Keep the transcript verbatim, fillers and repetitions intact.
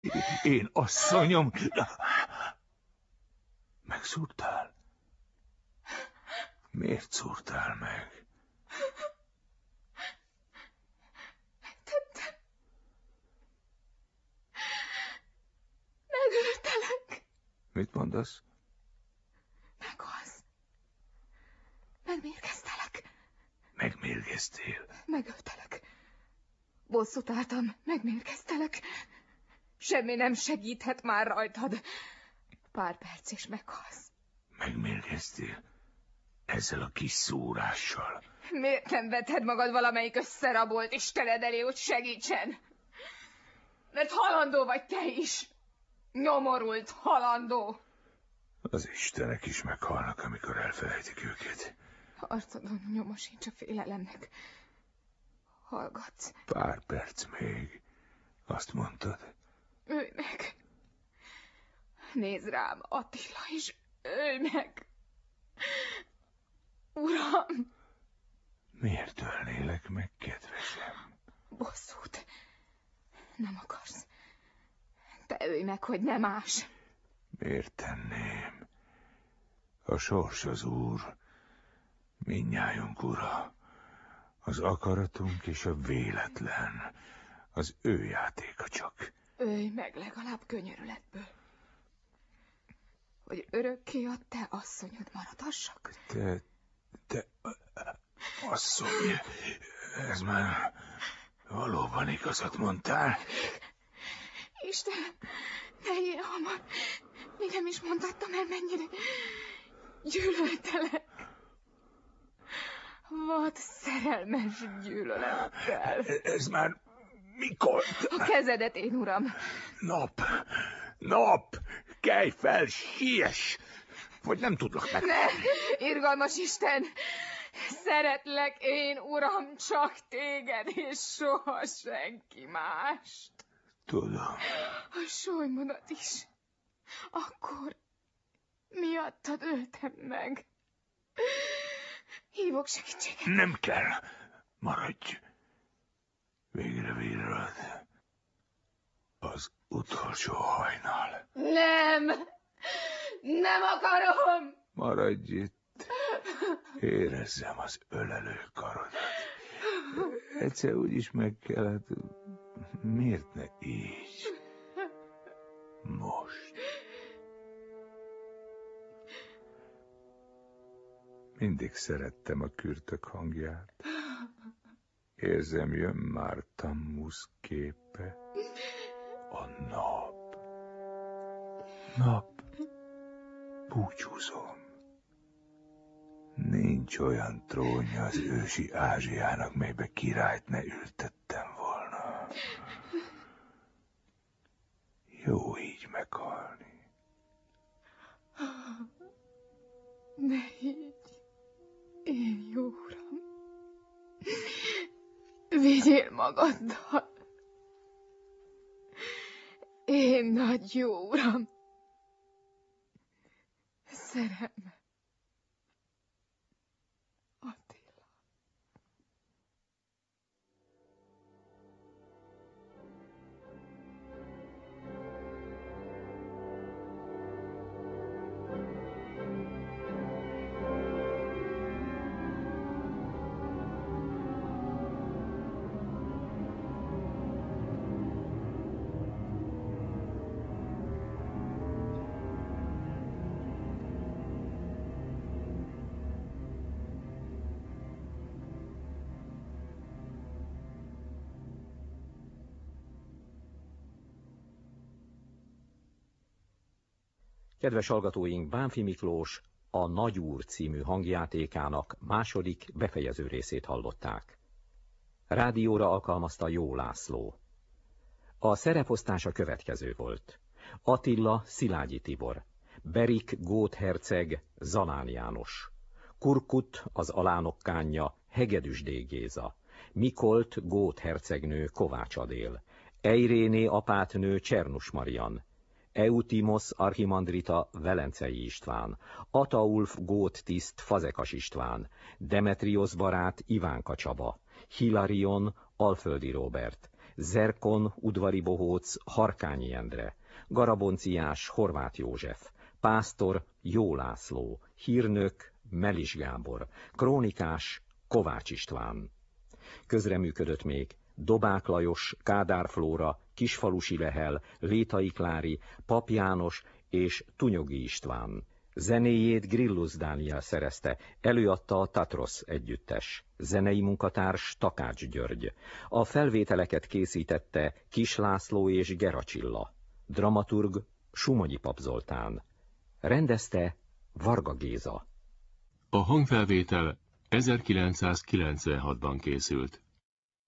Én asszonyom... Megszúrtál? Miért szúrtál meg? Megtettem. Megöltelek. Mit mondasz? Meghalsz. Megmérgeztelek. Megmérgeztél? Megöltelek. Bosszút álltam, megmérgeztelek. Semmi nem segíthet már rajtad. Pár perc és meghalsz. Megmérgeztél? Ezzel a kis szúrással? Miért nem veted magad valamelyik összerabolt istened elé, hogy segítsen? Mert halandó vagy te is. Nyomorult halandó. Az istenek is meghalnak, amikor elfelejtik őket. Arcodon nyoma sincs a félelemnek. Hallgatsz. Pár perc még. Azt mondtad? Ölj meg. Nézd rám, Attila is. Ölj meg. Uram! Miért ölnélek meg, kedvesem? Bosszút. Nem akarsz. Te ölj meg, hogy ne más. Miért tenném? A sors az Úr, mindnyájunk ura. Az akaratunk és a véletlen. Az ő játéka csak. Ölj meg legalább könyörületből. Hogy örökké a te asszonyod maradhassak. Te, te, asszony, ez már valóban igazat mondtál? Istenem, ne ilyen hamar. Még nem is mondhattam el, mennyire gyűlöltelek. Vad szerelmes gyűlölettel. Ez már mikor? A kezedet, én uram. Nap, nap, kelj fel, siess, vagy nem tudlak meg. Ne, irgalmas Isten, szeretlek én, uram, csak téged, és soha senki mást. Tudom. A solymodat is. Akkor miattad öltem meg. Hívok segítséget. Nem kell. Maradj. Végre virrad. Az utolsó hajnal. Nem! Nem akarom! Maradj itt. Érezzem az ölelő karodat. Egyszer úgyis meg kellett. Miért ne így? Most. Mindig szerettem a kürtök hangját. Érzem, jön már Tammusz képe. A nap. Nap. Búcsúzom. Nincs olyan trónja az ősi Ázsiának, melybe királyt ne ültettem volna. Jó így meghalni. Ne így. Én jó uram. Vigyél magaddal. Én nagy jó uram. Szerelme. Attila. Kedves hallgatóink, Bánffy Miklós a Nagy Úr című hangjátékának második befejező részét hallották. Rádióra alkalmazta Jó László. A szereposztás a következő volt. Attila Szilágyi Tibor, Berik Góth herceg Zalán János, Kurkut az alánok kánja Hegedűsdé Géza, Mikolt Góth hercegnő Kovács Adél, Eiréné apátnő Csernus Marian, Eutimos archimandrita Velencei István, Ataulf gót tiszt Fazekas István, Demetriosz barát Ivánka Csaba, Hilarion Alföldi Róbert, Zerkon, udvari bohóc, Harkányi Endre, Garabonciás, Horváth József, pásztor, Jó László, hírnök, Melis Gábor, krónikás, Kovács István. Közreműködött még Dobák Lajos, Kádár Flóra, Kisfalusi Lehel, Létai Klári, Pap János és Tunyogi István. Zenéjét Grillus Dániel szerezte, előadta a Tatros együttes. Zenei munkatárs Takács György. A felvételeket készítette Kis László és Gera Csilla. Dramaturg Sumonyi Pap Zoltán. Rendezte Varga Géza. A hangfelvétel ezerkilencszázkilencvenhatban készült.